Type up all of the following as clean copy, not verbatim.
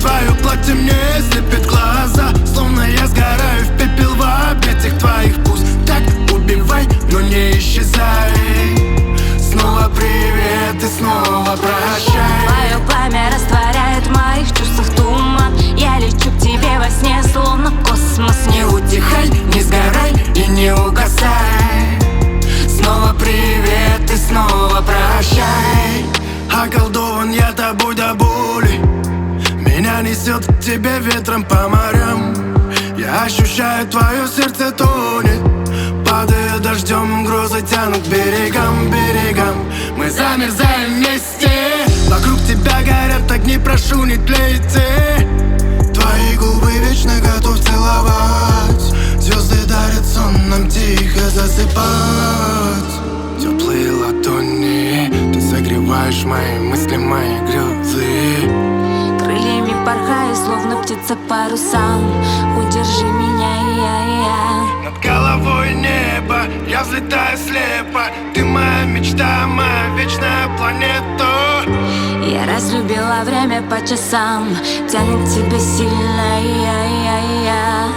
твое платье мне слепит глаза, словно я сгораю в пепел в объятиях твоих. Пусть так убивай, но не исчезай. Снова привет и снова прощай. Твое пламя растворяет в моих чувствах туман. Я лечу к тебе во сне, словно космос. Не утихай, не сгорай и не угасай. Снова привет и снова прощай. Околдован я тобой до боли. Меня несет к тебе ветром по морям. Я ощущаю, твое сердце тонет. Падая дождем, грозы тянут к берегам, берегам. Мы замерзаем вместе. Вокруг тебя горят огни, прошу, не тлейте. Твои губы вечно готов целовать. Звезды дарят сон, нам тихо засыпать. Теплые ладони, ты согреваешь мои мысли, мои грезы. Крыльями порхаю, словно птица парусам. Удержи меня, я. Над головой небо, я взлетаю слепо. Ты моя мечта, моя вечная планета. Я разлюбила время по часам. Тянет тебя сильно, я.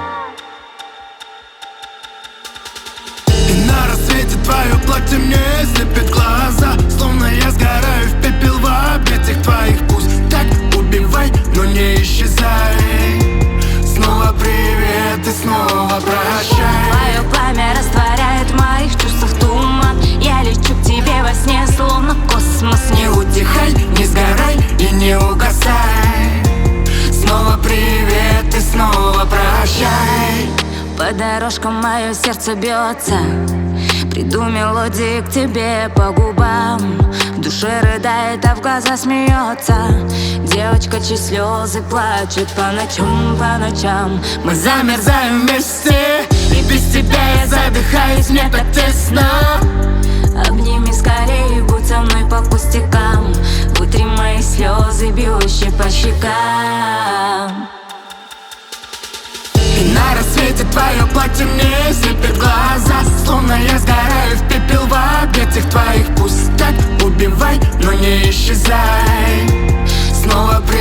И на рассвете твое платье мне слепит глаза, словно я сгораю в пепел в объятиях твоих. Пусть так убивай, но не исчезай. Снова привет и снова прощай. Твое пламя растворяет в моих чувствах туман. Я лечу к тебе во сне, словно космос. Не утихай, не сгорай и не угасай. Снова привет и снова прощай. По дорожкам мое сердце бьется. Приду мелодии к тебе по губам. В душе рыдает, а в глаза смеется. Девочка, чьи слезы плачут по ночам, по ночам. Мы замерзаем вместе, и без тебя я задыхаюсь, мне так тесно. Обними скорее, будь со мной по пустякам. Вытри мои слезы, бьющие по щекам. И на рассвете твое платье мне слепит глаза, словно я сгораю в пепел в объятиях твоих. Пусть так убивай, но не исчезай. Снова